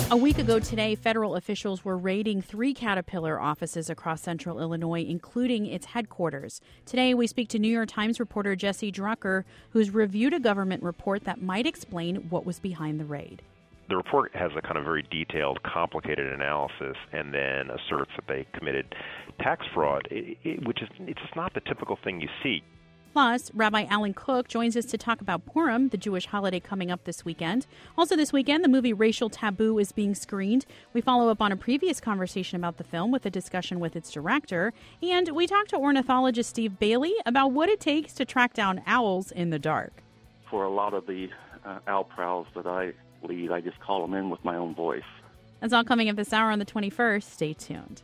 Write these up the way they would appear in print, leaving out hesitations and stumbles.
A week ago today, federal officials were raiding 3 Caterpillar offices across central Illinois, including its headquarters. Today, we speak to New York Times reporter Jesse Drucker, who's reviewed a government report that might explain what was behind the raid. The report has a kind of very detailed, complicated analysis and then asserts that they committed tax fraud, which is it's not the typical thing you see. Plus, Rabbi Alan Cook joins us to talk about Purim, the Jewish holiday coming up this weekend. Also this weekend, the movie Racial Taboo is being screened. We follow up on a previous conversation about the film with a discussion with its director. And we talk to ornithologist Steve Bailey about what it takes to track down owls in the dark. For a lot of the owl prowls that I lead, I just call them in with my own voice. That's all coming up this hour on the 21st. Stay tuned.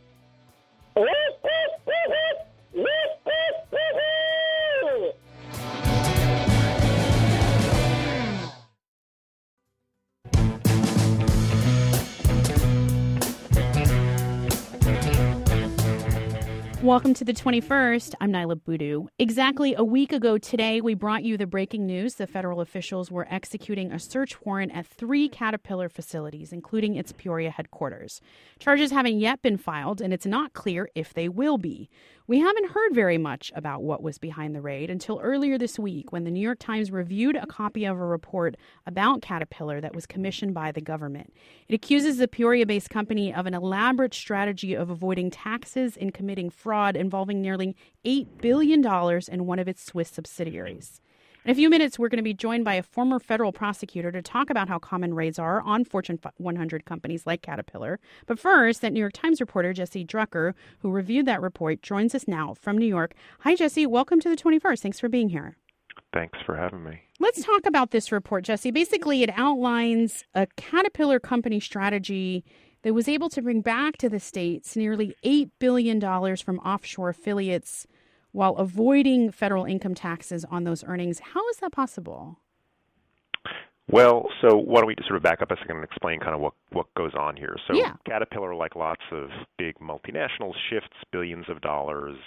Welcome to the 21st. I'm Nyla Boodoo. Exactly a week ago today, we brought you the breaking news. The federal officials were executing a search warrant at 3 Caterpillar facilities, including its Peoria headquarters. Charges haven't yet been filed, and it's not clear if they will be. We haven't heard very much about what was behind the raid until earlier this week when the New York Times reviewed a copy of a report about Caterpillar that was commissioned by the government. It accuses the Peoria-based company of an elaborate strategy of avoiding taxes and committing fraud involving nearly $8 billion in one of its Swiss subsidiaries. In a few minutes, we're going to be joined by a former federal prosecutor to talk about how common raids are on Fortune 100 companies like Caterpillar. But first, that New York Times reporter, Jesse Drucker, who reviewed that report, joins us now from New York. Hi, Jesse. Welcome to the 21st. Thanks for being here. Thanks for having me. Let's talk about this report, Jesse. Basically, it outlines a Caterpillar company strategy that was able to bring back to the states nearly $8 billion from offshore affiliates while avoiding federal income taxes on those earnings. How is that possible? Well, so why don't we just sort of back up a second and explain kind of what goes on here. So yeah. Caterpillar, like lots of big multinationals, shifts billions of dollars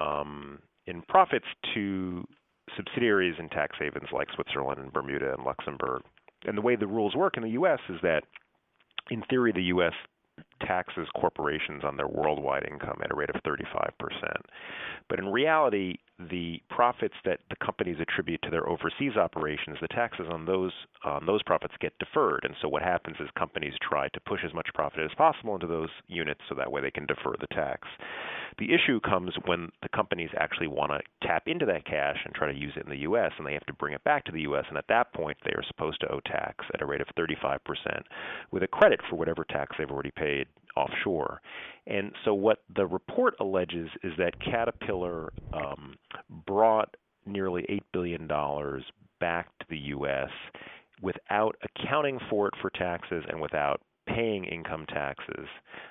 in profits to subsidiaries in tax havens like Switzerland and Bermuda and Luxembourg. And the way the rules work in the U.S. is that, in theory, the U.S. taxes corporations on their worldwide income at a rate of 35%. But in reality, the profits that the companies attribute to their overseas operations, the taxes on those profits get deferred. And so what happens is companies try to push as much profit as possible into those units so that way they can defer the tax. The issue comes when the companies actually want to tap into that cash and try to use it in the U.S., and they have to bring it back to the U.S., and at that point they are supposed to owe tax at a rate of 35% with a credit for whatever tax they've already paid offshore. And so what the report alleges is that Caterpillar brought nearly $8 billion back to the U.S. without accounting for it for taxes and without paying income taxes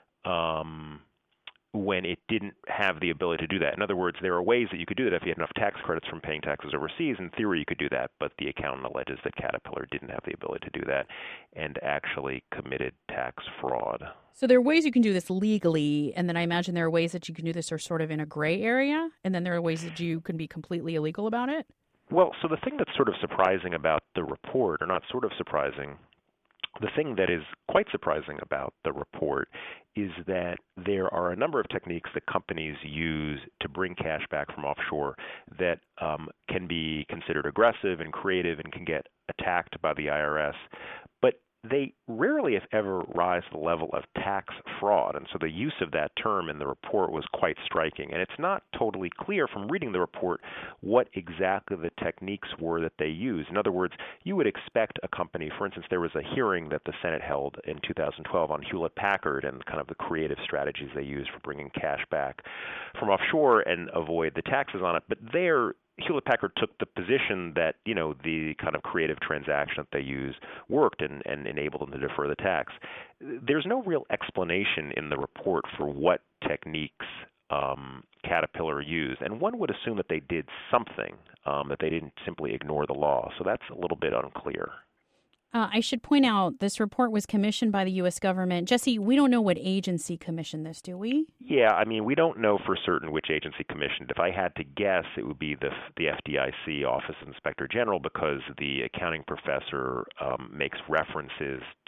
when it didn't have the ability to do that. In other words, there are ways that you could do that if you had enough tax credits from paying taxes overseas. In theory, you could do that, but the accountant alleges that Caterpillar didn't have the ability to do that and actually committed tax fraud. So there are ways you can do this legally, and then I imagine there are ways that you can do this are sort of in a gray area, and then there are ways that you can be completely illegal about it? Well, so the thing that's sort of surprising about the report, or not sort of surprising, the thing that is quite surprising about the report is that there are a number of techniques that companies use to bring cash back from offshore that can be considered aggressive and creative and can get attacked by the IRS. But they rarely, if ever, rise to the level of tax fraud. And so the use of that term in the report was quite striking. And it's not totally clear from reading the report what exactly the techniques were that they used. In other words, you would expect a company, for instance, there was a hearing that the Senate held in 2012 on Hewlett-Packard and kind of the creative strategies they used for bringing cash back from offshore and avoid the taxes on it. But there, Hewlett-Packard took the position that, the kind of creative transaction that they used worked and enabled them to defer the tax. There's no real explanation in the report for what techniques Caterpillar used, and one would assume that they did something, that they didn't simply ignore the law. So that's a little bit unclear. I should point out this report was commissioned by the U.S. government. Jesse, we don't know what agency commissioned this, do we? Yeah, I mean, we don't know for certain which agency commissioned. If I had to guess, it would be the FDIC, Office of Inspector General, because the accounting professor makes references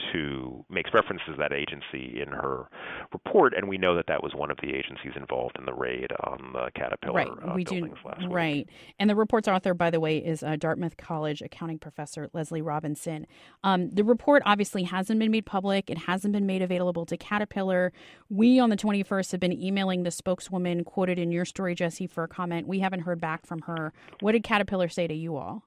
makes reference to that agency in her report, and we know that that was one of the agencies involved in the raid on the Caterpillar buildings last week. Right. And the report's author, by the way, is Dartmouth College accounting professor Leslie Robinson. The report obviously hasn't been made public. It hasn't been made available to Caterpillar. We, on the 21st, have been emailing the spokeswoman quoted in your story, Jesse, for a comment. We haven't heard back from her. What did Caterpillar say to you all?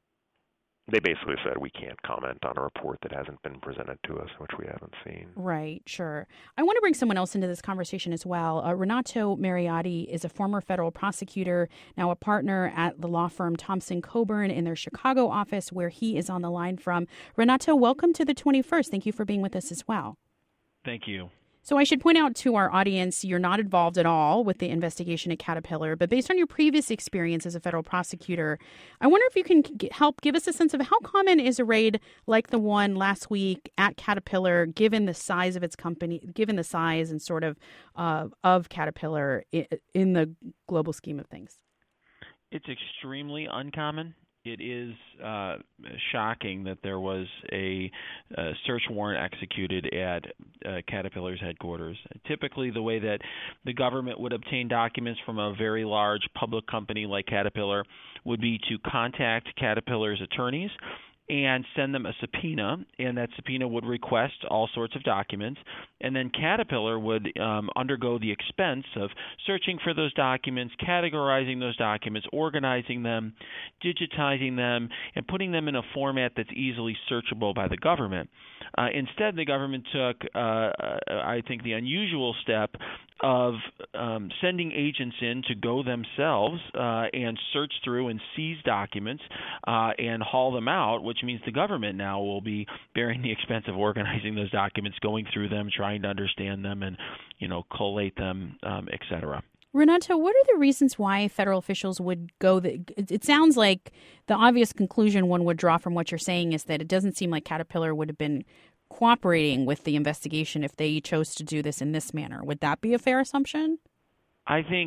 They basically said we can't comment on a report that hasn't been presented to us, which we haven't seen. Right, sure. I want to bring someone else into this conversation as well. Renato Mariotti is a former federal prosecutor, now a partner at the law firm Thompson Coburn in their Chicago office, where he is on the line from. Renato, welcome to the 21st. Thank you for being with us as well. Thank you. So I should point out to our audience, you're not involved at all with the investigation at Caterpillar, but based on your previous experience as a federal prosecutor, I wonder if you can help give us a sense of how common is a raid like the one last week at Caterpillar, given the size of its company, given the size and sort of Caterpillar in the global scheme of things? It's extremely uncommon. It is shocking that there was a search warrant executed at Caterpillar's headquarters. Typically, the way that the government would obtain documents from a very large public company like Caterpillar would be to contact Caterpillar's attorneys and send them a subpoena, and that subpoena would request all sorts of documents, and then Caterpillar would undergo the expense of searching for those documents, categorizing those documents, organizing them, digitizing them, and putting them in a format that's easily searchable by the government. Instead, the government took, I think, the unusual step of sending agents in to go themselves and search through and seize documents and haul them out, which means the government now will be bearing the expense of organizing those documents, going through them, trying to understand them, and collate them, et cetera. Renato, what are the reasons why federal officials would go? It sounds like the obvious conclusion one would draw from what you're saying is that it doesn't seem like Caterpillar would have been cooperating with the investigation if they chose to do this in this manner. Would that be a fair assumption? I think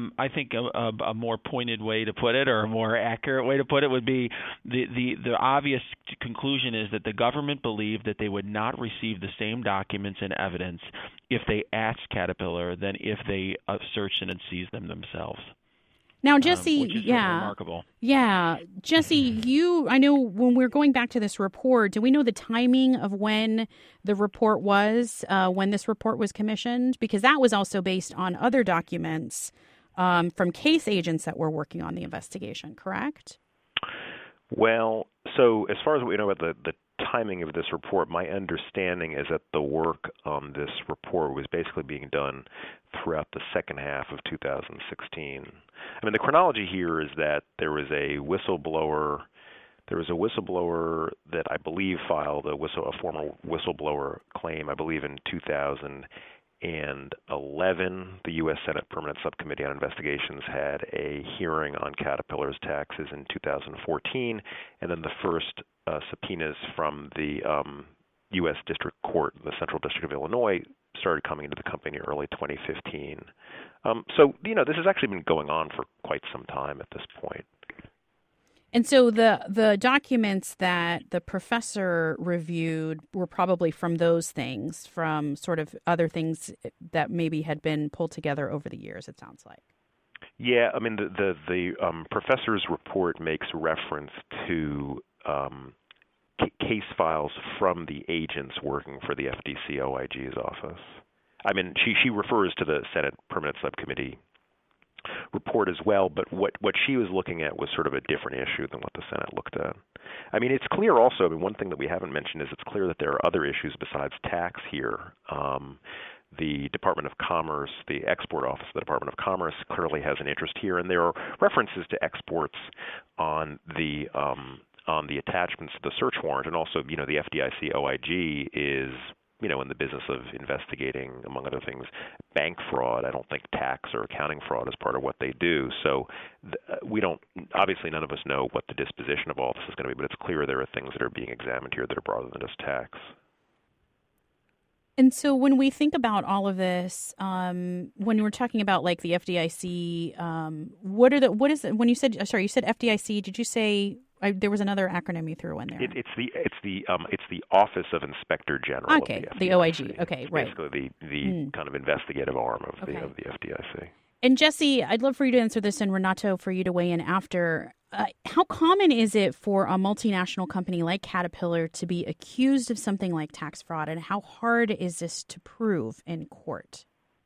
a more pointed way to put it, or a more accurate way to put it, would be the obvious conclusion is that the government believed that they would not receive the same documents and evidence if they asked Caterpillar than if they searched and seized them themselves. Now, Jesse, which is remarkable. Yeah. Jesse, I know when we're going back to this report, do we know the timing of when the report was, when this report was commissioned? Because that was also based on other documents from case agents that were working on the investigation, correct? Well, so as far as we know about the timing of this report, my understanding is that the work on this report was basically being done throughout the second half of 2016. I mean, the chronology here is that there was a whistleblower that I believe filed a formal whistleblower claim, I believe in 2011. The U.S. Senate Permanent Subcommittee on Investigations had a hearing on Caterpillar's taxes in 2014, and then the first subpoenas from the U.S. District Court, the Central District of Illinois, started coming into the company early 2015. So, this has actually been going on for quite some time at this point. And so the documents that the professor reviewed were probably from those things, from sort of other things that maybe had been pulled together over the years, it sounds like. Yeah, I mean, the professor's report makes reference to case files from the agents working for the FDC OIG's office. I mean, she refers to the Senate Permanent Subcommittee report as well, but what she was looking at was sort of a different issue than what the Senate looked at. I mean, it's clear also, one thing that we haven't mentioned is it's clear that there are other issues besides tax here. The Department of Commerce, the Export Office of the Department of Commerce clearly has an interest here, and there are references to exports on the attachments to the search warrant, and also, the FDIC OIG is, in the business of investigating, among other things, bank fraud. I don't think tax or accounting fraud is part of what they do. So obviously none of us know what the disposition of all this is going to be, but it's clear there are things that are being examined here that are broader than just tax. And so when we think about all of this, when we're talking about like the FDIC, when you said FDIC, did you say There was another acronym you threw in there. It's the Office of Inspector General. Okay, of the OIG. Okay, right. Basically, the kind of investigative arm of the FDIC. And Jesse, I'd love for you to answer this, and Renato, for you to weigh in after. How common is it for a multinational company like Caterpillar to be accused of something like tax fraud, and how hard is this to prove in court?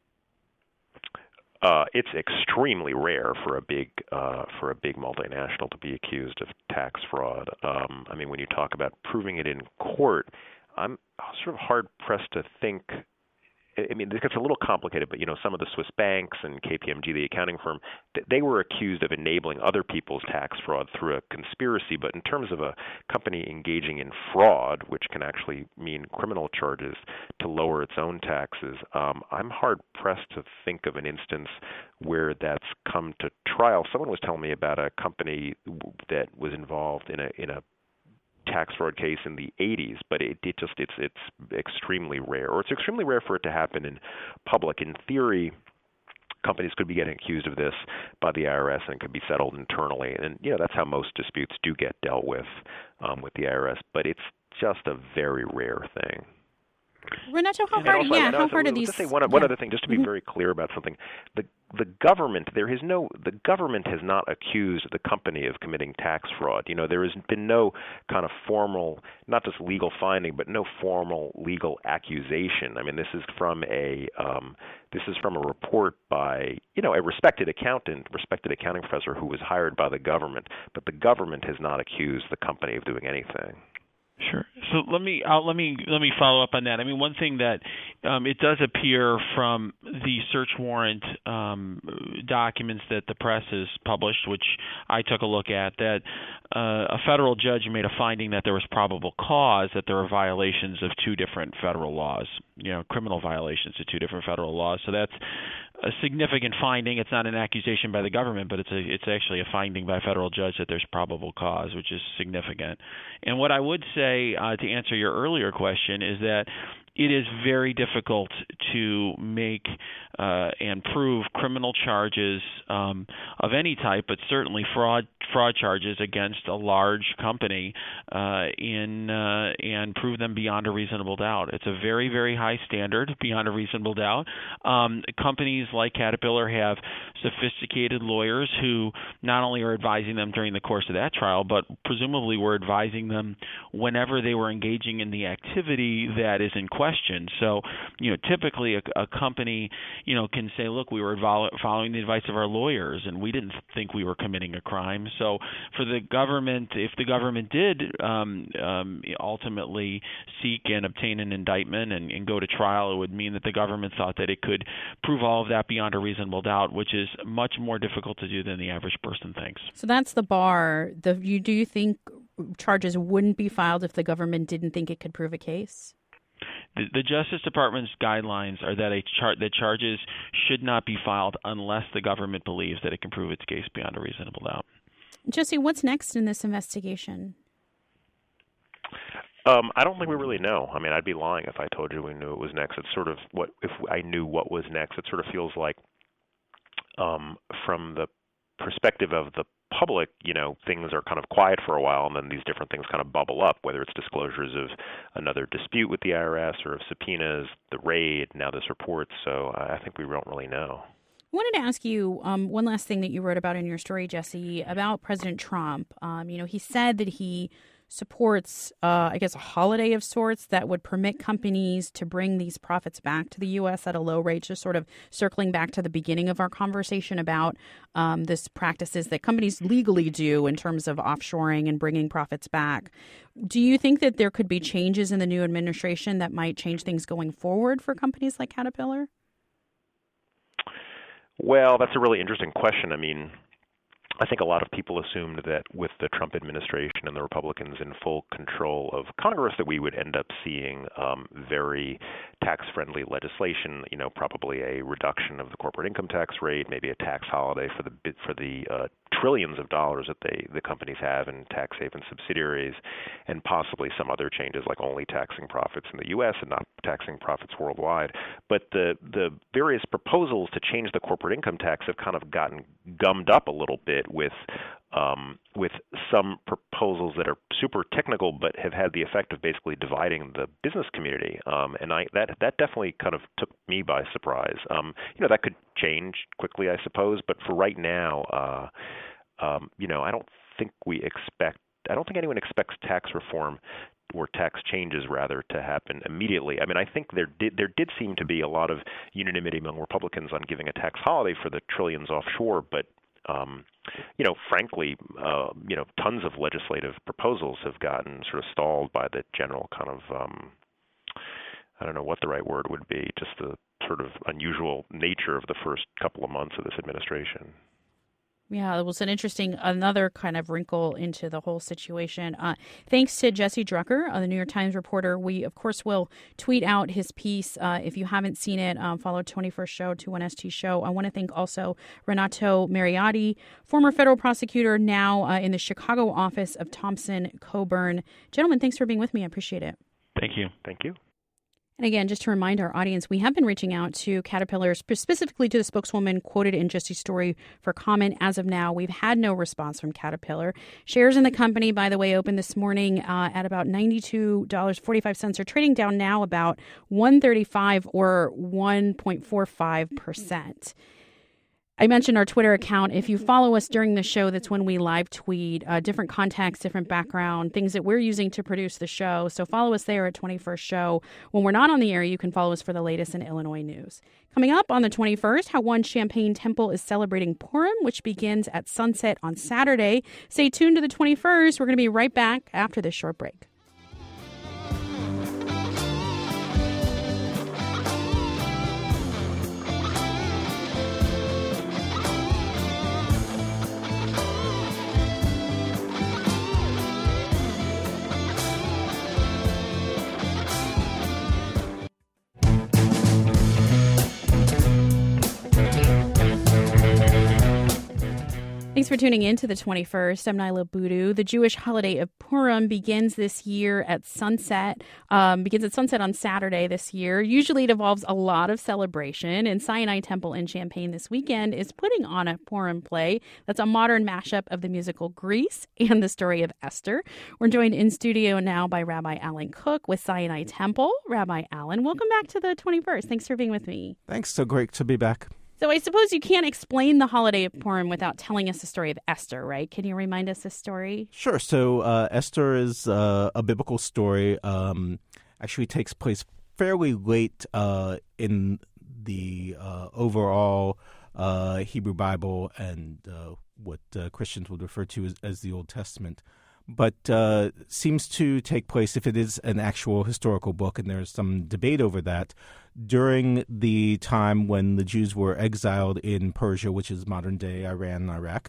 It's extremely rare for a big multinational to be accused of tax fraud. I mean, when you talk about proving it in court, I'm sort of hard pressed to think. I mean, this gets a little complicated, but some of the Swiss banks and KPMG, the accounting firm, they were accused of enabling other people's tax fraud through a conspiracy. But in terms of a company engaging in fraud, which can actually mean criminal charges to lower its own taxes, I'm hard pressed to think of an instance where that's come to trial. Someone was telling me about a company that was involved in a tax fraud case in the 80s, but it's extremely rare, or it's extremely rare for it to happen in public. In theory, companies could be getting accused of this by the IRS and it could be settled internally, and that's how most disputes do get dealt with the IRS. But it's just a very rare thing. Renato, how hard are these? Just say one other thing, just to be very clear about something. The government has not accused the company of committing tax fraud. There has been no kind of formal, not just legal finding, but no formal legal accusation. I mean, this is from a report by a respected accounting professor who was hired by the government, but the government has not accused the company of doing anything. Sure. So let me follow up on that. I mean, one thing that it does appear from the search warrant documents that the press has published, which I took a look at, that a federal judge made a finding that there was probable cause that there were violations of two different federal laws, criminal violations of two different federal laws. So that's a significant finding. It's not an accusation by the government, but it's actually a finding by a federal judge that there's probable cause, which is significant. And what I would say to answer your earlier question is that it is very difficult to make and prove criminal charges of any type, but certainly fraud charges against a large company and prove them beyond a reasonable doubt. It's a very, very high standard, beyond a reasonable doubt. Companies like Caterpillar have sophisticated lawyers who not only are advising them during the course of that trial, but presumably were advising them whenever they were engaging in the activity that is in question. So, typically a company, can say, look, we were following the advice of our lawyers and we didn't think we were committing a crime. So for the government, if the government did ultimately seek and obtain an indictment and go to trial, it would mean that the government thought that it could prove all of that beyond a reasonable doubt, which is much more difficult to do than the average person thinks. So that's the bar. Do you think charges wouldn't be filed if the government didn't think it could prove a case? The Justice Department's guidelines are that that charges should not be filed unless the government believes that it can prove its case beyond a reasonable doubt. Jesse, what's next in this investigation? I don't think we really know. I mean, I'd be lying if I told you we knew it was next. It's sort of if I knew what was next. It sort of feels like, from the perspective of the public, things are kind of quiet for a while, and then these different things kind of bubble up, whether it's disclosures of another dispute with the IRS or of subpoenas, the raid, now this report. So I think we don't really know. I wanted to ask you one last thing that you wrote about in your story, Jesse, about President Trump. He said that he supports, a holiday of sorts that would permit companies to bring these profits back to the U.S. at a low rate, just sort of circling back to the beginning of our conversation about this practices that companies legally do in terms of offshoring and bringing profits back. Do you think that there could be changes in the new administration that might change things going forward for companies like Caterpillar? Well, that's a really interesting question. I mean, I think a lot of people assumed that with the Trump administration and the Republicans in full control of Congress that we would end up seeing very tax-friendly legislation, probably a reduction of the corporate income tax rate, maybe a tax holiday for the trillions of dollars that the companies have in tax haven subsidiaries, and possibly some other changes like only taxing profits in the U.S. and not taxing profits worldwide. But the various proposals to change the corporate income tax have kind of gotten gummed up a little bit with with some proposals that are super technical but have had the effect of basically dividing the business community. And that definitely kind of took me by surprise. That could change quickly, I suppose, but for right now, I don't think anyone expects tax reform or tax changes, rather, to happen immediately. I mean, I think there did seem to be a lot of unanimity among Republicans on giving a tax holiday for the trillions offshore, but frankly, tons of legislative proposals have gotten sort of stalled by the general kind of, I don't know what the right word would be, just the sort of unusual nature of the first couple of months of this administration. Yeah, it was another kind of wrinkle into the whole situation. Thanks to Jesse Drucker, the New York Times reporter. We, of course, will tweet out his piece. If you haven't seen it, follow 21st Show, 21ST Show. I want to thank also Renato Mariotti, former federal prosecutor, now in the Chicago office of Thompson Coburn. Gentlemen, thanks for being with me. I appreciate it. Thank you. Thank you. And again, just to remind our audience, we have been reaching out to Caterpillar, specifically to the spokeswoman quoted in Jesse's story, for comment. As of now, we've had no response from Caterpillar. Shares in the company, by the way, opened this morning at about $92.45. Are trading down now about $135 or 1.45%. I mentioned our Twitter account. If you follow us during the show, that's when we live tweet different context, different background, things that we're using to produce the show. So follow us there at 21st Show. When we're not on the air, you can follow us for the latest in Illinois news. Coming up on the 21st, how one Champaign temple is celebrating Purim, which begins at sunset on Saturday. Stay tuned to the 21st. We're going to be right back after this short break. Thanks for tuning in to the 21st. I'm Naila Boodoo. The Jewish holiday of Purim begins this year at sunset. Begins at sunset on Saturday this year. Usually it involves a lot of celebration, and Sinai Temple in Champaign this weekend is putting on a Purim play that's a modern mashup of the musical Grease and the story of Esther. We're joined in studio now by Rabbi Alan Cook with Sinai Temple. Rabbi Alan, welcome back to the 21st. Thanks for being with me. Thanks. So great to be back. So I suppose you can't explain the holiday of Purim without telling us the story of Esther, right? Can you remind us the story? Sure. So Esther is a biblical story. Actually takes place fairly late in the overall Hebrew Bible and what Christians would refer to as the Old Testament. But seems to take place, if it is an actual historical book, and there's some debate over that, during the time when the Jews were exiled in Persia, which is modern-day Iran and Iraq.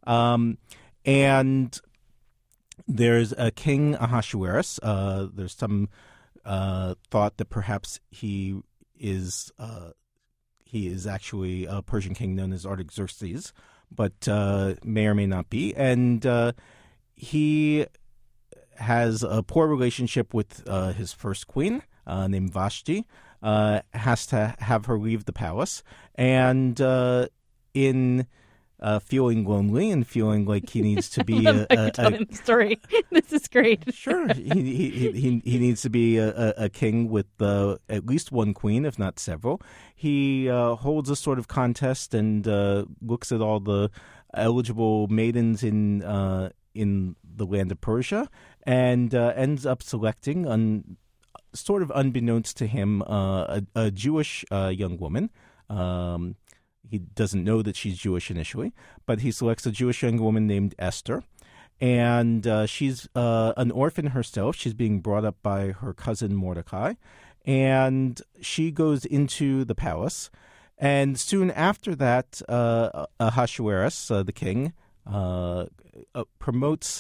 And there's a king, Ahasuerus. There's some thought that perhaps he is actually a Persian king known as Artaxerxes, but may or may not be. And he has a poor relationship with his first queen, named Vashti, has to have her leave the palace, and in feeling lonely and feeling like he needs to be you're telling the story. This is great. Sure, he needs to be a king with at least one queen, if not several. He holds a sort of contest and looks at all the eligible maidens in the land of Persia, and ends up selecting, sort of unbeknownst to him, a Jewish young woman. He doesn't know that she's Jewish initially, but he selects a Jewish young woman named Esther, and she's an orphan herself. She's being brought up by her cousin Mordecai, and she goes into the palace. And soon after that, Ahasuerus, the king, promotes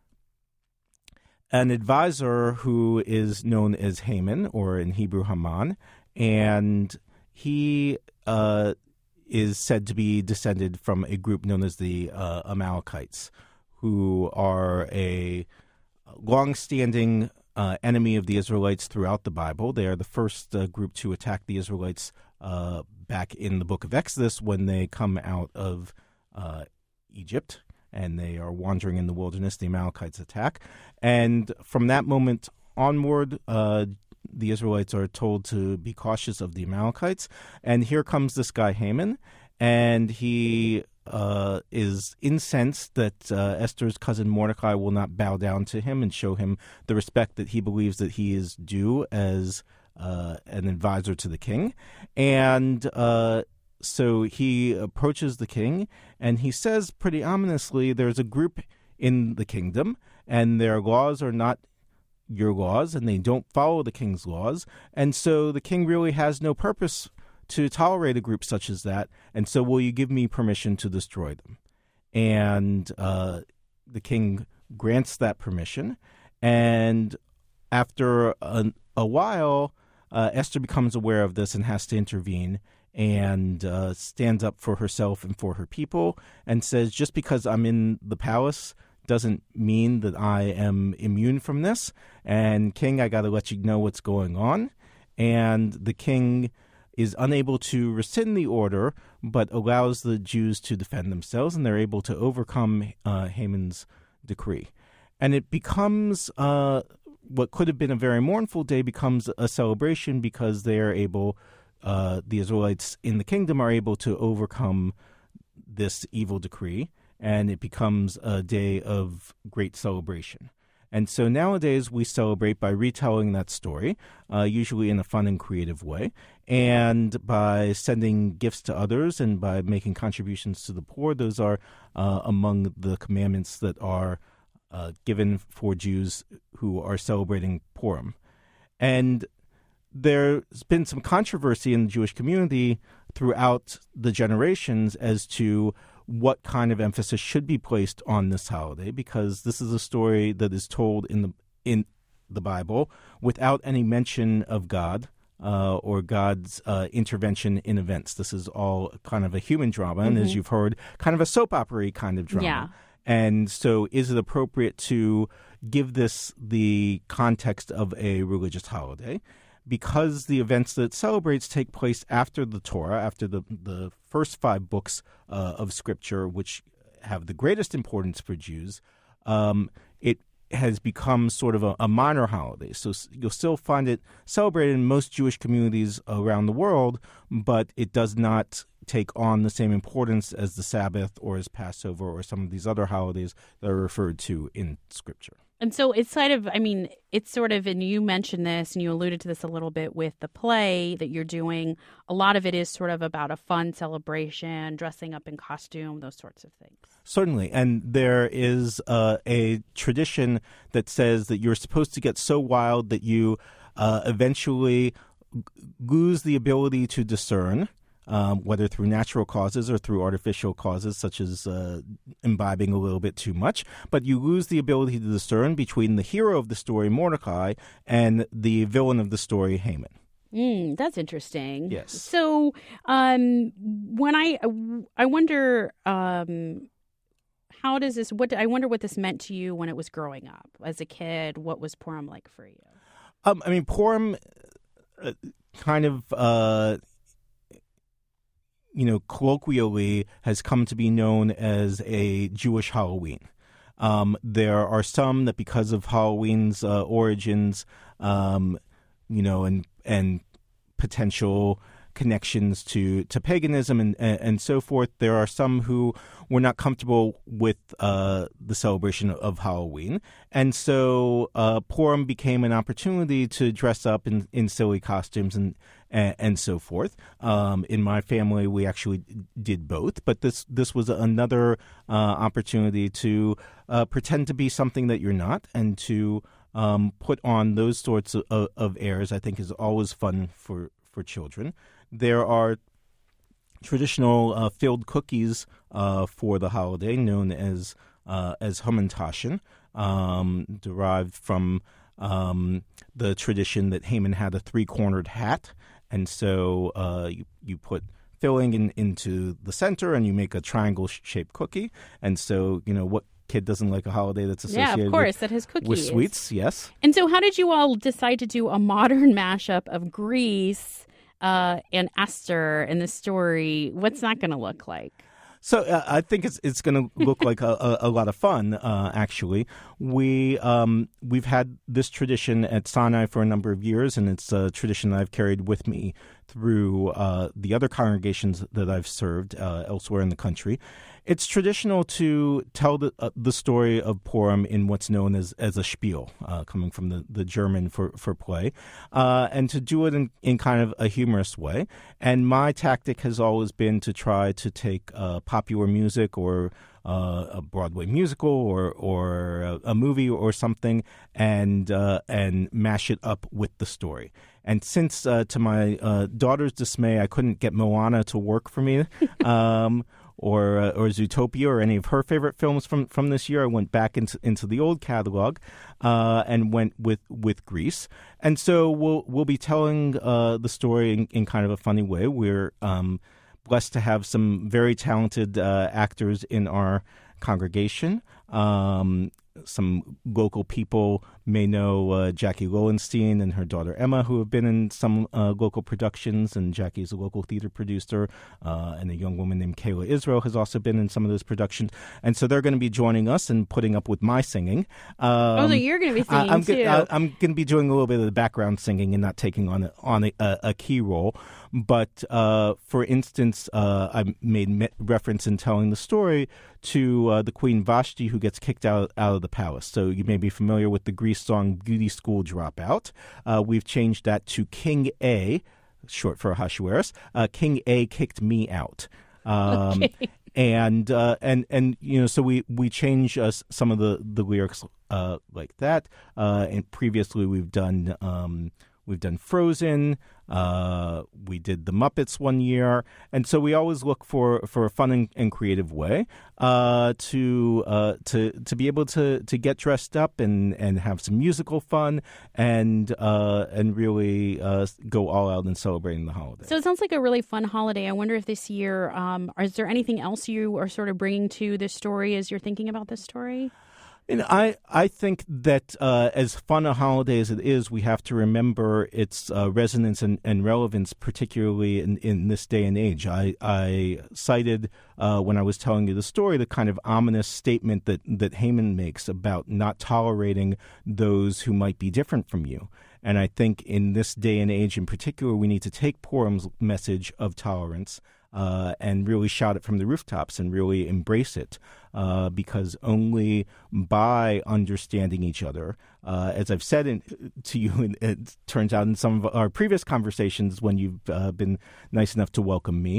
an advisor who is known as Haman, or in Hebrew Haman, and he is said to be descended from a group known as the Amalekites, who are a long-standing enemy of the Israelites throughout the Bible. They are the first group to attack the Israelites back in the book of Exodus when they come out of Egypt and they are wandering in the wilderness. The Amalekites attack. And from that moment onward, the Israelites are told to be cautious of the Amalekites. And here comes this guy Haman, and he is incensed that Esther's cousin Mordecai will not bow down to him and show him the respect that he believes that he is due as an advisor to the king. And so he approaches the king, and he says pretty ominously, there's a group in the kingdom, and their laws are not your laws, and they don't follow the king's laws. And so the king really has no purpose to tolerate a group such as that, and so will you give me permission to destroy them? And the king grants that permission, and after a while, Esther becomes aware of this and has to intervene, and stands up for herself and for her people, and says, just because I'm in the palace doesn't mean that I am immune from this, and king, I got to let you know what's going on. And the king is unable to rescind the order, but allows the Jews to defend themselves, and they're able to overcome Haman's decree. And it becomes, what could have been a very mournful day becomes a celebration, because they are able, the Israelites in the kingdom are able to overcome this evil decree, and it becomes a day of great celebration. And so nowadays we celebrate by retelling that story, usually in a fun and creative way, and by sending gifts to others and by making contributions to the poor. Those are among the commandments that are given for Jews who are celebrating Purim. And there's been some controversy in the Jewish community throughout the generations as to what kind of emphasis should be placed on this holiday, because this is a story that is told in the Bible without any mention of God or God's intervention in events. This is all kind of a human drama, and as you've heard, kind of a soap opera kind of drama. Yeah. And so is it appropriate to give this the context of a religious holiday? Because the events that it celebrates take place after the Torah, after the first 5 books of Scripture, which have the greatest importance for Jews, it has become sort of a minor holiday. So you'll still find it celebrated in most Jewish communities around the world, but it does not take on the same importance as the Sabbath or as Passover or some of these other holidays that are referred to in Scripture. And so it's sort of, and you mentioned this and you alluded to this a little bit with the play that you're doing. A lot of it is sort of about a fun celebration, dressing up in costume, those sorts of things. Certainly. And there is a tradition that says that you're supposed to get so wild that you eventually lose the ability to discern, whether through natural causes or through artificial causes, such as imbibing a little bit too much. But you lose the ability to discern between the hero of the story, Mordecai, and the villain of the story, Haman. That's interesting. Yes. So when I wonder, how does this? I wonder what this meant to you when it was growing up as a kid. What was Purim like for you? Purim kind of, colloquially has come to be known as a Jewish Halloween. There are some that, because of Halloween's origins, and potential connections to paganism and so forth, there are some who were not comfortable with the celebration of Halloween. And so Purim became an opportunity to dress up in silly costumes and so forth. In my family, we actually did both, but this was another opportunity to pretend to be something that you're not, and to put on those sorts of airs. I think is always fun for children. There are traditional filled cookies for the holiday, known as Hamantaschen, derived from the tradition that Haman had a 3-cornered hat, and so you put filling into the center, and you make a triangle-shaped cookie. And so, what kid doesn't like a holiday that's associated that has cookies. With sweets? Yes. And so how did you all decide to do a modern mashup of Grease and Esther in the story? What's that going to look like? So I think it's going to look like a lot of fun. Actually, we've had this tradition at Sinai for a number of years, and it's a tradition I've carried with me through the other congregations that I've served elsewhere in the country. It's traditional to tell the story of Purim in what's known as a spiel, coming from the German for play, and to do it in kind of a humorous way. And my tactic has always been to try to take popular music or a Broadway musical or a movie or something and mash it up with the story. And since, to my daughter's dismay, I couldn't get Moana to work for me, or Zootopia or any of her favorite films from this year, I went back into the old catalog and went with Grease. And so we'll be telling the story in kind of a funny way. We're blessed to have some very talented actors in our congregation. Some local people may know Jackie Lowenstein and her daughter Emma, who have been in some local productions, and Jackie is a local theater producer, and a young woman named Kayla Israel has also been in some of those productions. And so they're going to be joining us and putting up with my singing. So you're going to be singing too. I'm going to be doing a little bit of the background singing and not taking on a key role. But for instance, I made reference in telling the story to the Queen Vashti, who gets kicked out of the palace. So you may be familiar with the Grease song Beauty School Dropout. We've changed that to King A, short for Ahasuerus. King A kicked me out. Okay. And so we change some of the lyrics like that. And previously we've done Frozen. We did the Muppets one year, and so we always look for a fun and creative way to be able to get dressed up and have some musical fun and really go all out in celebrating the holiday. So it sounds like a really fun holiday. I wonder if this year, is there anything else you are sort of bringing to this story as you're thinking about this story? And I think that as fun a holiday as it is, we have to remember its resonance and relevance, particularly in this day and age. I cited, when I was telling you the story, the kind of ominous statement that Haman makes about not tolerating those who might be different from you. And I think in this day and age in particular, we need to take Purim's message of tolerance and really shout it from the rooftops and really embrace it, because only by understanding each other, as I've said to you, and it turns out in some of our previous conversations when you've been nice enough to welcome me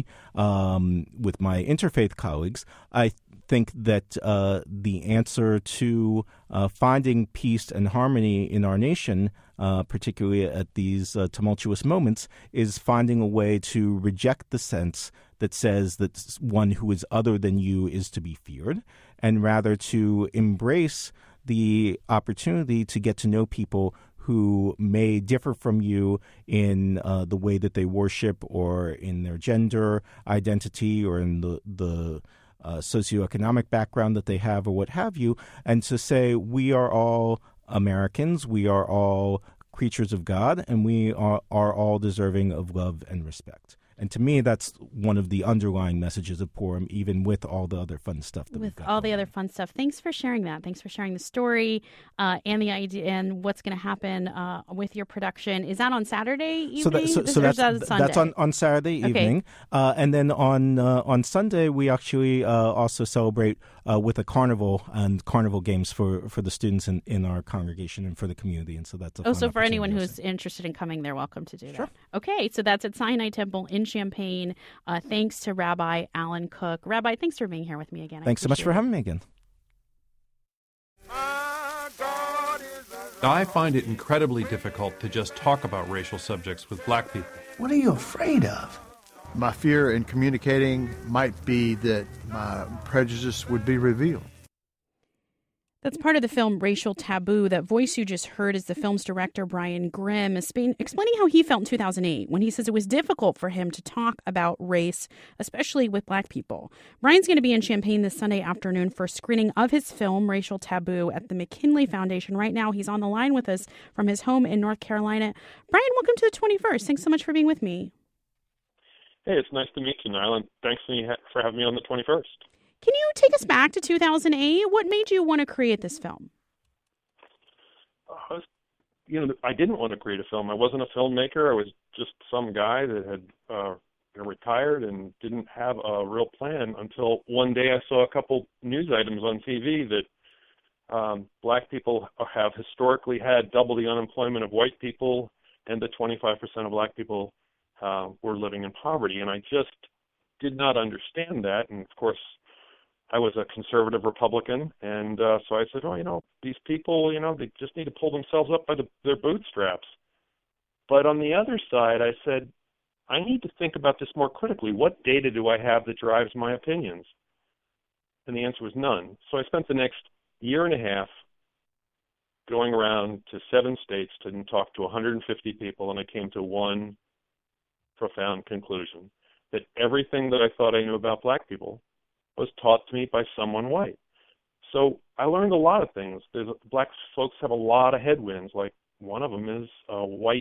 with my interfaith colleagues, I think that the answer to finding peace and harmony in our nation, particularly at these tumultuous moments, is finding a way to reject the sense that says that one who is other than you is to be feared, and rather to embrace the opportunity to get to know people who may differ from you in the way that they worship, or in their gender identity, or in the socioeconomic background that they have, or what have you, and to say we are all Americans, we are all creatures of God, and we are all deserving of love and respect. And to me, that's one of the underlying messages of Purim, even with all the other fun stuff that we've got. With all the other fun stuff. Thanks for sharing that. Thanks for sharing the story and the idea and what's going to happen with your production. Is that on Saturday evening? So that's on Saturday evening. Okay. And then on Sunday, we actually also celebrate with a carnival and carnival games for the students in our congregation and for the community. And so that's a fun so for anyone who's interested in coming, they're welcome to do that. Okay, so that's at Sinai Temple in Champaign. Thanks to Rabbi Alan Cook. Rabbi, thanks for being here with me again. Thanks so much for having me again. I find it incredibly difficult to just talk about racial subjects with black people. What are you afraid of? My fear in communicating might be that my prejudice would be revealed. That's part of the film Racial Taboo. That voice you just heard is the film's director, Brian Grimm, explaining how he felt in 2008 when he says it was difficult for him to talk about race, especially with black people. Brian's going to be in Champaign this Sunday afternoon for a screening of his film, Racial Taboo, at the McKinley Foundation. Right now, he's on the line with us from his home in North Carolina. Brian, welcome to the 21st. Thanks so much for being with me. Hey, it's nice to meet you, Nyla, and thanks for having me on the 21st. Can you take us back to 2008? What made you want to create this film? I didn't want to create a film. I wasn't a filmmaker. I was just some guy that had retired and didn't have a real plan until one day I saw a couple news items on TV that black people have historically had double the unemployment of white people, and that 25% of black people were living in poverty. And I just did not understand that. And, of course, I was a conservative Republican, and so I said, these people, they just need to pull themselves up by their bootstraps. But on the other side, I said, I need to think about this more critically. What data do I have that drives my opinions? And the answer was none. So I spent the next year and a half going around to 7 states to talk to 150 people, and I came to one profound conclusion, that everything that I thought I knew about black people was taught to me by someone white. So I learned a lot of things. Black folks have a lot of headwinds. Like, one of them is a white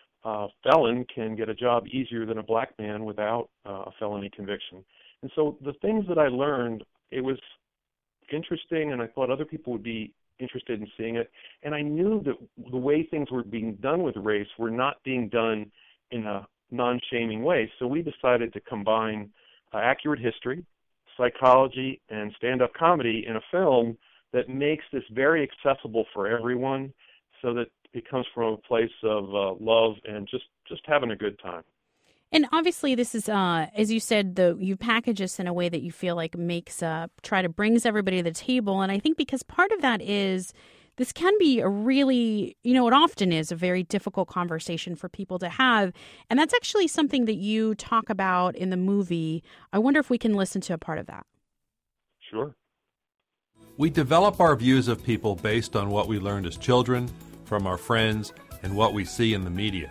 felon can get a job easier than a black man without a felony conviction. And so the things that I learned, it was interesting, and I thought other people would be interested in seeing it. And I knew that the way things were being done with race were not being done in a non-shaming way. So we decided to combine accurate history, psychology, and stand-up comedy in a film that makes this very accessible for everyone, so that it comes from a place of love and just having a good time. And obviously this is, as you said, you package this in a way that you feel like brings everybody to the table. And I think because part of that is this can be a really, it often is a very difficult conversation for people to have. And that's actually something that you talk about in the movie. I wonder if we can listen to a part of that. Sure. We develop our views of people based on what we learned as children, from our friends, and what we see in the media.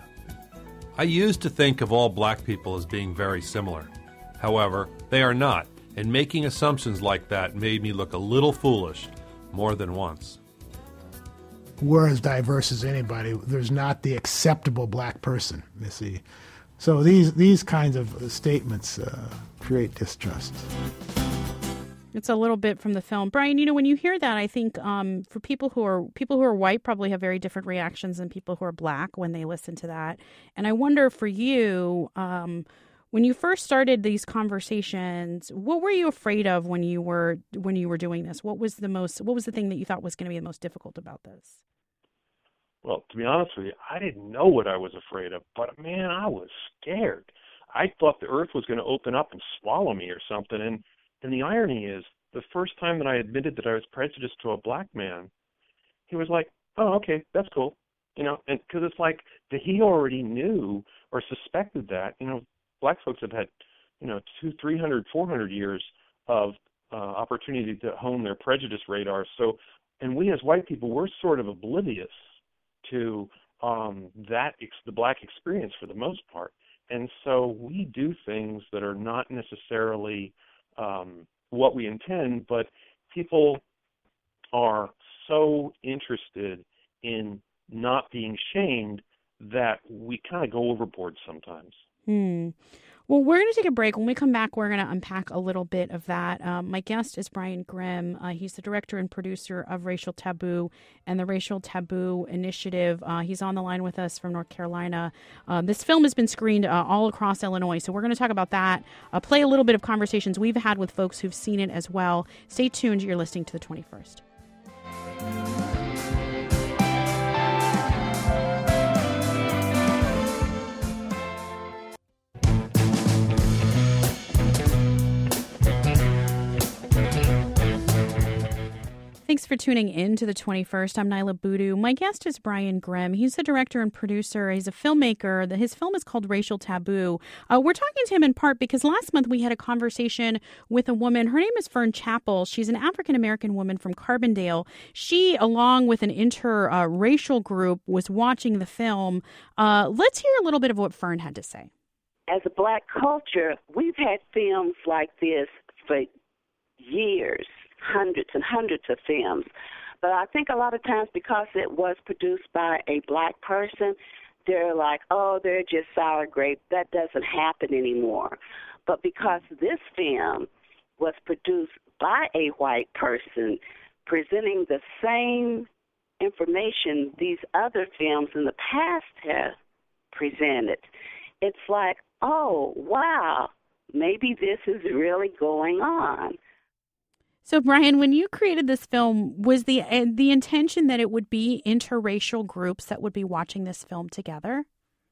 I used to think of all black people as being very similar. However, they are not, and making assumptions like that made me look a little foolish more than once. We're as diverse as anybody. There's not the acceptable black person, you see. So these kinds of statements create distrust. It's a little bit from the film. Brian, when you hear that, I think for people who are white probably have very different reactions than people who are black when they listen to that. And I wonder for you, when you first started these conversations, what were you afraid of when you were doing this? What was the thing that you thought was going to be the most difficult about this? Well, to be honest with you, I didn't know what I was afraid of, but man, I was scared. I thought the earth was going to open up and swallow me or something. And the irony is, the first time that I admitted that I was prejudiced to a black man, he was like, "Oh, okay, that's cool," and because it's like that he already knew or suspected that. Black folks have had, 200, 300, 400 years of opportunity to hone their prejudice radar. So, and we as white people, we're sort of oblivious to the black experience for the most part, and so we do things that are not necessarily what we intend, but people are so interested in not being shamed that we kind of go overboard sometimes. Well, we're going to take a break. When we come back, we're going to unpack a little bit of that. My guest is Brian Grimm. He's the director and producer of Racial Taboo and the Racial Taboo Initiative. He's on the line with us from North Carolina. This film has been screened all across Illinois, so we're going to talk about that, play a little bit of conversations we've had with folks who've seen it as well. Stay tuned. You're listening to The 21st. Thanks for tuning in to The 21st. I'm Nyla Boodoo. My guest is Brian Grimm. He's the director and producer. He's a filmmaker. His film is called Racial Taboo. We're talking to him in part because last month we had a conversation with a woman. Her name is Fern Chappell. She's an African-American woman from Carbondale. She, along with an interracial group, was watching the film. Let's hear a little bit of what Fern had to say. As a black culture, we've had films like this for years. Hundreds and hundreds of films. But I think a lot of times because it was produced by a black person, they're like, oh, they're just sour grape. That doesn't happen anymore. But because this film was produced by a white person presenting the same information these other films in the past have presented, it's like, oh, wow, maybe this is really going on. So, Brian, when you created this film, was the intention that it would be interracial groups that would be watching this film together?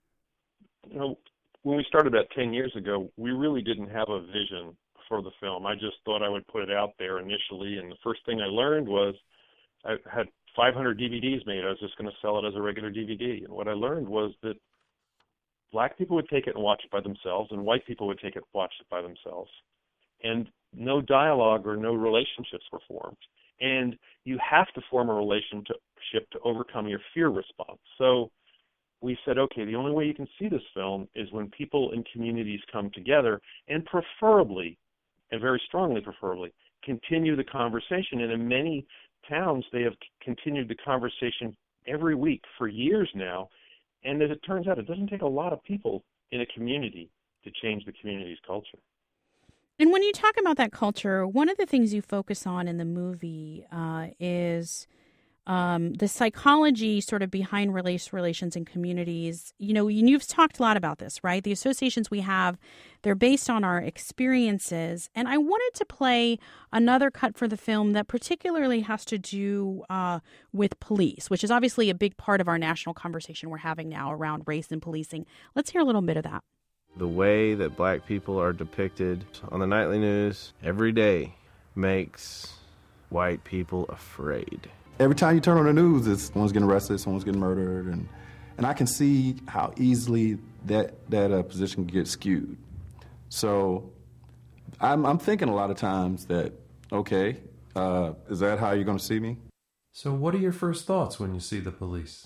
When we started that 10 years ago, we really didn't have a vision for the film. I just thought I would put it out there initially, and the first thing I learned was I had 500 DVDs made. I was just going to sell it as a regular DVD. And what I learned was that black people would take it and watch it by themselves, and white people would take it and watch it by themselves. And no dialogue or no relationships were formed. And you have to form a relationship to overcome your fear response. So we said, okay, the only way you can see this film is when people in communities come together and preferably, and very strongly preferably, continue the conversation. And in many towns, they have continued the conversation every week for years now. And as it turns out, it doesn't take a lot of people in a community to change the community's culture. And when you talk about that culture, one of the things you focus on in the movie is the psychology sort of behind race relations in communities. You know, you've talked a lot about this, right? The associations we have, they're based on our experiences. And I wanted to play another cut for the film that particularly has to do with police, which is obviously a big part of our national conversation we're having now around race and policing. Let's hear a little bit of that. The way that black people are depicted on the nightly news every day makes white people afraid. Every time you turn on the news, it's someone's getting arrested, someone's getting murdered, and I can see how easily that position can get skewed. So I'm thinking a lot of times that, okay, is that how you're going to see me? So what are your first thoughts when you see the police?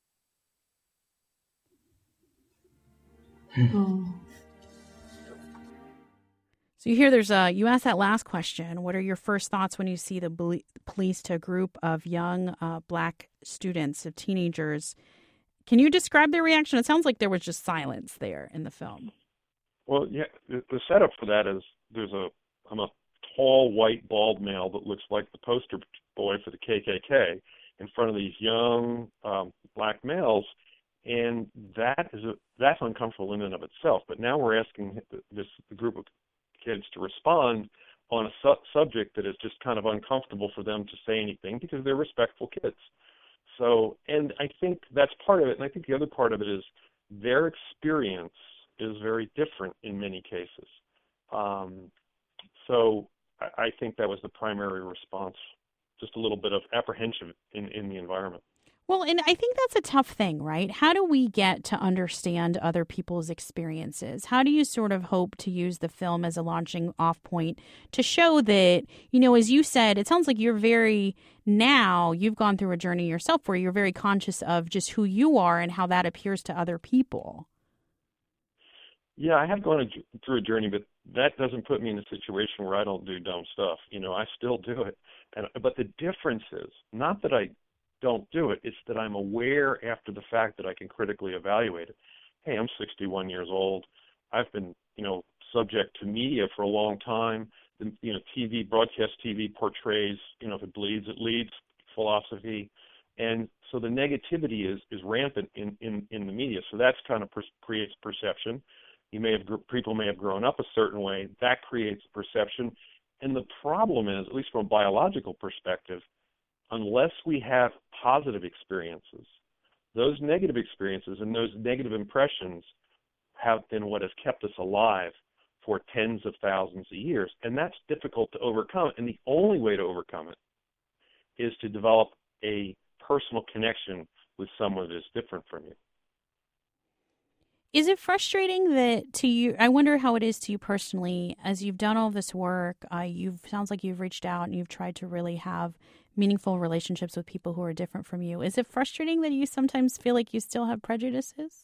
So you hear you asked that last question. What are your first thoughts when you see the police to a group of young black students, of teenagers? Can you describe their reaction? It sounds like there was just silence there in the film. Well, yeah, the setup for that is I'm a tall, white, bald male that looks like the poster boy for the KKK in front of these young black males. And that's uncomfortable in and of itself. But now we're asking the group of kids to respond on a subject that is just kind of uncomfortable for them to say anything because they're respectful kids. So, and I think that's part of it. And I think the other part of it is their experience is very different in many cases. So I think that was the primary response, just a little bit of apprehension in the environment. Well, and I think that's a tough thing, right? How do we get to understand other people's experiences? How do you sort of hope to use the film as a launching off point to show that, you know, as you said, it sounds like you've gone through a journey yourself where you're very conscious of just who you are and how that appears to other people. Yeah, I have gone through a journey, but that doesn't put me in a situation where I don't do dumb stuff. You know, I still do it. But the difference is not that I don't do it, it's that I'm aware after the fact that I can critically evaluate it. Hey, I'm 61 years old. I've been, subject to media for a long time. TV, broadcast TV portrays, if it bleeds, it leads philosophy. And so the negativity is rampant in the media. So that's kind of creates perception. People may have grown up a certain way. That creates perception. And the problem is, at least from a biological perspective, unless we have positive experiences, those negative experiences and those negative impressions have been what has kept us alive for tens of thousands of years. And that's difficult to overcome. And the only way to overcome it is to develop a personal connection with someone that is different from you. Is it frustrating that to you, I wonder how it is to you personally, as you've done all this work, sounds like you've reached out and you've tried to really have meaningful relationships with people who are different from you. Is it frustrating that you sometimes feel like you still have prejudices?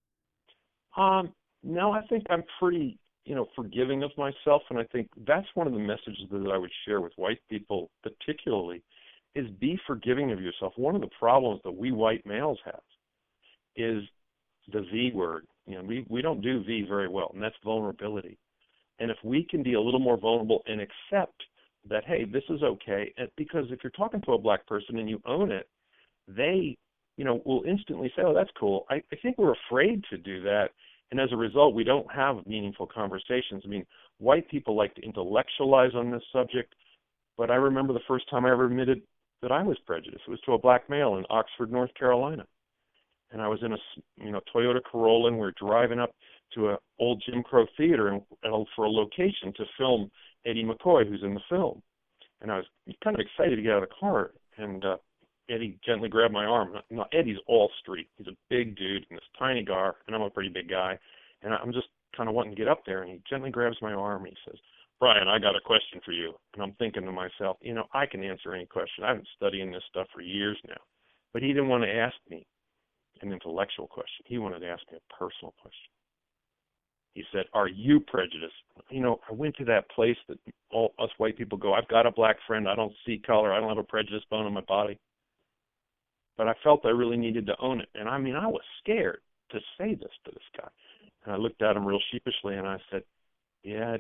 No, I think I'm pretty, forgiving of myself. And I think that's one of the messages that I would share with white people particularly is be forgiving of yourself. One of the problems that we white males have is the V word. We don't do V very well, and that's vulnerability. And if we can be a little more vulnerable and accept that, hey, this is okay, because if you're talking to a black person and you own it, they, will instantly say, oh, that's cool. I think we're afraid to do that, and as a result, we don't have meaningful conversations. I mean, white people like to intellectualize on this subject, but I remember the first time I ever admitted that I was prejudiced. It was to a black male in Oxford, North Carolina. And I was in a Toyota Corolla, and we were driving up to an old Jim Crow theater for a location to film Eddie McCoy, who's in the film. And I was kind of excited to get out of the car, and Eddie gently grabbed my arm. Now, Eddie's all street. He's a big dude in this tiny car, and I'm a pretty big guy. And I'm just kind of wanting to get up there, and he gently grabs my arm, and he says, Brian, I got a question for you. And I'm thinking to myself, I can answer any question. I've been studying this stuff for years now. But he didn't want to ask me an intellectual question. He wanted to ask me a personal question. He said, are you prejudiced? I went to that place that all us white people go, I've got a black friend, I don't see color, I don't have a prejudice bone in my body. But I felt I really needed to own it. And I was scared to say this to this guy. And I looked at him real sheepishly and I said, yeah,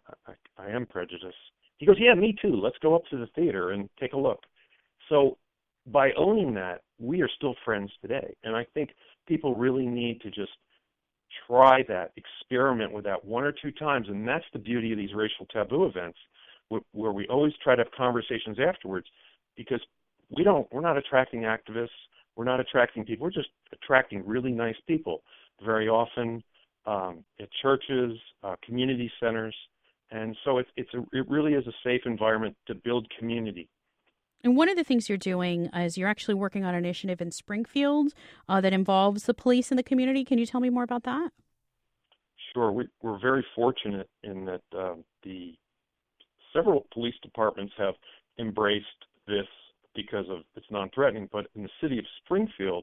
I am prejudiced. He goes, yeah, me too. Let's go up to the theater and take a look. So by owning that, we are still friends today. And I think people really need to just try that, experiment with that one or two times. And that's the beauty of these racial taboo events, where we always try to have conversations afterwards, because we're not attracting activists. We're not attracting people. We're just attracting really nice people very often at churches, community centers. And so it really is a safe environment to build community. And one of the things you're doing is you're actually working on an initiative in Springfield that involves the police and the community. Can you tell me more about that? Sure. We're very fortunate in that the several police departments have embraced this because of it's non-threatening. But in the city of Springfield,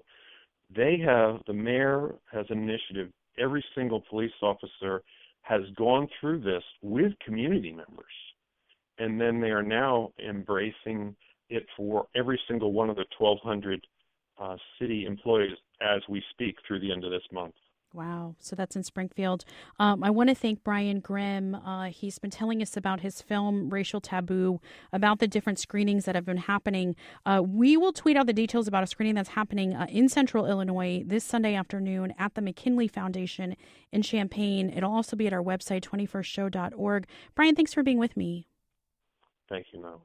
the mayor has an initiative. Every single police officer has gone through this with community members. And then they are now embracing it for every single one of the 1,200 city employees as we speak through the end of this month. Wow. So that's in Springfield. I want to thank Brian Grimm. He's been telling us about his film, Racial Taboo, about the different screenings that have been happening. We will tweet out the details about a screening that's happening in Central Illinois this Sunday afternoon at the McKinley Foundation in Champaign. It'll also be at our website, 21stshow.org. Brian, thanks for being with me. Thank you, Mel.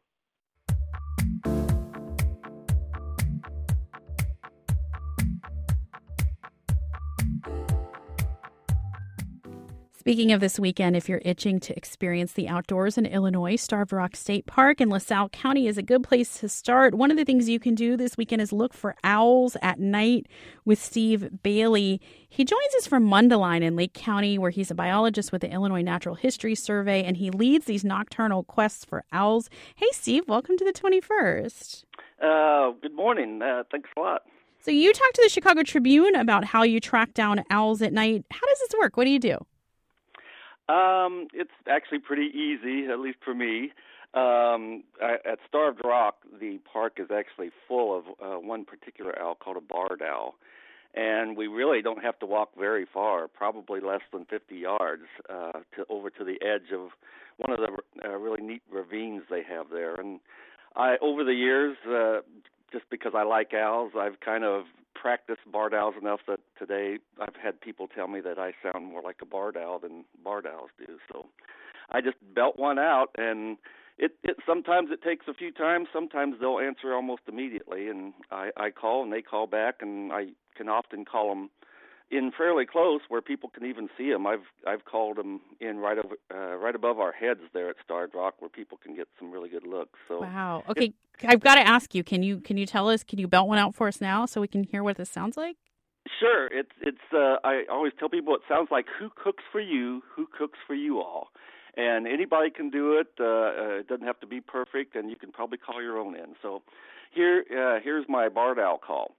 Speaking of this weekend, if you're itching to experience the outdoors in Illinois, Starved Rock State Park in LaSalle County is a good place to start. One of the things you can do this weekend is look for owls at night with Steve Bailey. He joins us from Mundelein in Lake County, where he's a biologist with the Illinois Natural History Survey, and he leads these nocturnal quests for owls. Hey, Steve, welcome to the 21st. Good morning. Thanks a lot. So you talked to the Chicago Tribune about how you track down owls at night. How does this work? What do you do? It's actually pretty easy, at least for me. At Starved Rock, the park is actually full of one particular owl called a barred owl. And we really don't have to walk very far, probably less than 50 yards, over to the edge of one of the really neat ravines they have there. And over the years, just because I like owls, I've kind of practiced barred owls enough that today I've had people tell me that I sound more like a barred owl than barred owls do. So I just belt one out, and it sometimes it takes a few times. Sometimes they'll answer almost immediately, and I call and they call back, and I can often call them in fairly close where people can even see them. I've called them in right above our heads there at Starved Rock, where people can get some really good looks. So wow. Okay, I've got to ask you. Can you tell us? Can you belt one out for us now so we can hear what this sounds like? Sure. It's I always tell people it sounds like who cooks for you, who cooks for you all, and anybody can do it. It doesn't have to be perfect, and you can probably call your own in. So here's my barred owl call.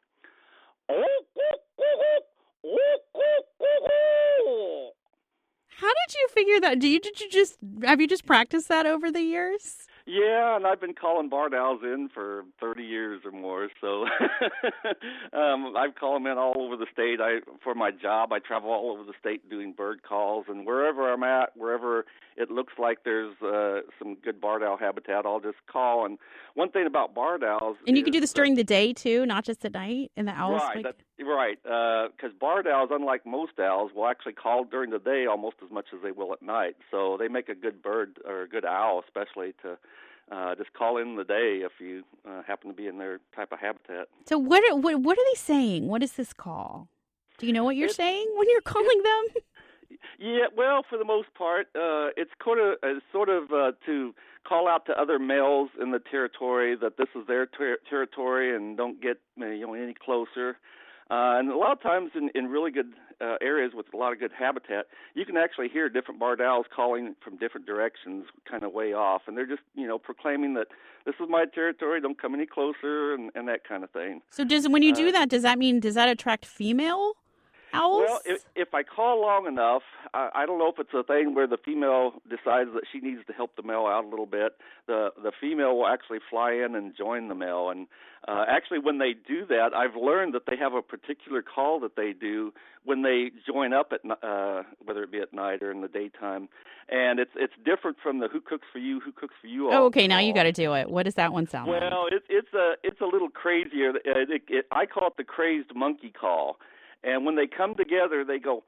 How did you figure that? Have you just practiced that over the years? Yeah, and I've been calling barred owls in for 30 years or more. So I've called them in all over the state. For my job, I travel all over the state doing bird calls, and wherever I'm at, wherever it looks like there's some good barred owl habitat, I'll just call. And one thing about barred owls, and you can do this during the day too, not just at night. And the owls, right? Because barred owls, unlike most owls, will actually call during the day almost as much as they will at night. So they make a good bird or a good owl, especially to just call in the day if you happen to be in their type of habitat. So what are they saying? What is this call? Do you know what you're saying when you're calling them? Yeah, well, for the most part, it's sort of to call out to other males in the territory that this is their territory and don't get any closer. And a lot of times in really good areas with a lot of good habitat, you can actually hear different barred owls calling from different directions, kind of way off, and they're just proclaiming that this is my territory, don't come any closer, and that kind of thing. So when you do that, does that attract female owls? Well, if I call long enough, I don't know if it's a thing where the female decides that she needs to help the male out a little bit. The female will actually fly in and join the male. And actually, when they do that, I've learned that they have a particular call that they do when they join up at whether it be at night or in the daytime. And it's different from the who cooks for you Oh, okay. Now you got to do it. What does that one sound like? Well, it's a little crazier. I call it the crazed monkey call. And when they come together, they go.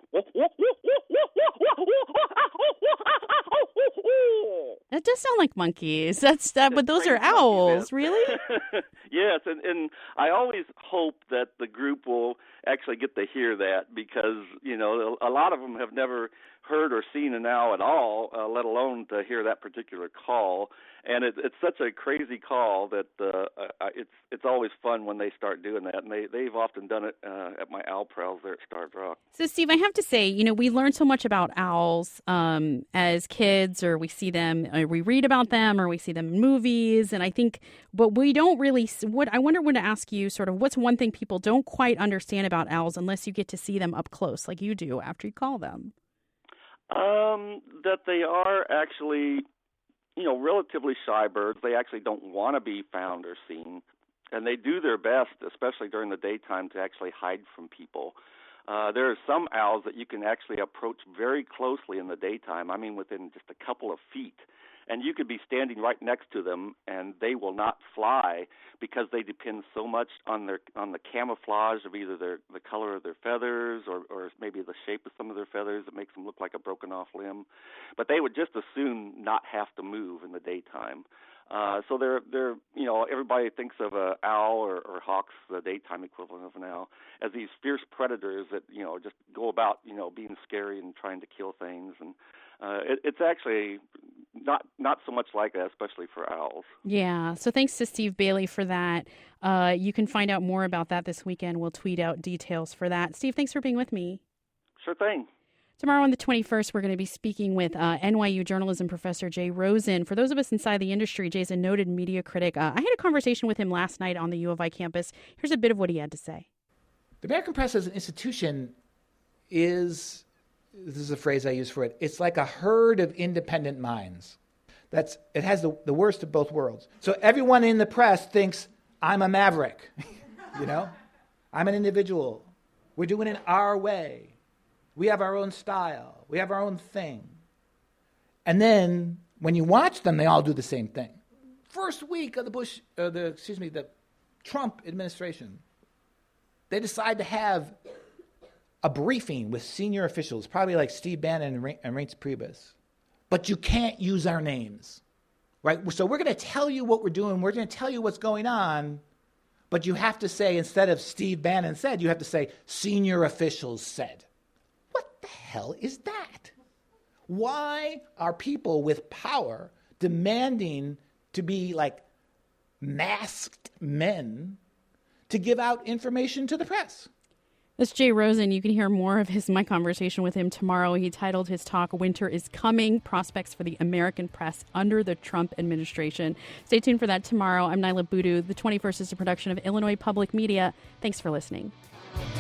That does sound like monkeys. But those are owls, really? Yes, and I always hope that the group will actually get to hear that because a lot of them have never heard or seen an owl at all, let alone to hear that particular call. And it's such a crazy call that it's always fun when they start doing that. And they've often done it at my owl prowls there at Starved Rock. So, Steve, I have to say, we learn so much about owls as kids, or we see them, or we read about them, or we see them in movies. And I think, but we don't really, I want to ask you sort of what's one thing people don't quite understand about owls unless you get to see them up close like you do after you call them? That they are actually, relatively shy birds. They actually don't want to be found or seen. And they do their best, especially during the daytime, to actually hide from people. There are some owls that you can actually approach very closely in the daytime. I mean, within just a couple of feet. And you could be standing right next to them, and they will not fly because they depend so much on the camouflage of either the color of their feathers or maybe the shape of some of their feathers that makes them look like a broken off limb. But they would just as soon not have to move in the daytime. So they're everybody thinks of an owl or hawks, the daytime equivalent of an owl, as these fierce predators that just go about being scary and trying to kill things, and it's actually not so much like that, especially for owls. Yeah. So thanks to Steve Bailey for that. You can find out more about that this weekend. We'll tweet out details for that. Steve, thanks for being with me. Sure thing. Tomorrow on the 21st, we're going to be speaking with NYU journalism professor Jay Rosen. For those of us inside the industry, Jay's a noted media critic. I had a conversation with him last night on the U of I campus. Here's a bit of what he had to say. The American press as an institution is, this is a phrase I use for it, it's like a herd of independent minds. It has the worst of both worlds. So everyone in the press thinks, I'm a maverick, I'm an individual. We're doing it our way. We have our own style. We have our own thing. And then when you watch them, they all do the same thing. First week of the Trump administration, they decide to have a briefing with senior officials, probably like Steve Bannon and Reince Priebus. But you can't use our names, right? So we're going to tell you what we're doing. We're going to tell you what's going on. But you have to say, instead of Steve Bannon said, you have to say senior officials said. What the hell is that? Why are people with power demanding to be like masked men to give out information to the press? That's Jay Rosen. You can hear more of my conversation with him tomorrow. He titled his talk, Winter is Coming, Prospects for the American Press Under the Trump Administration. Stay tuned for that tomorrow. I'm Naila Boodoo. The 21st is a production of Illinois Public Media. Thanks for listening.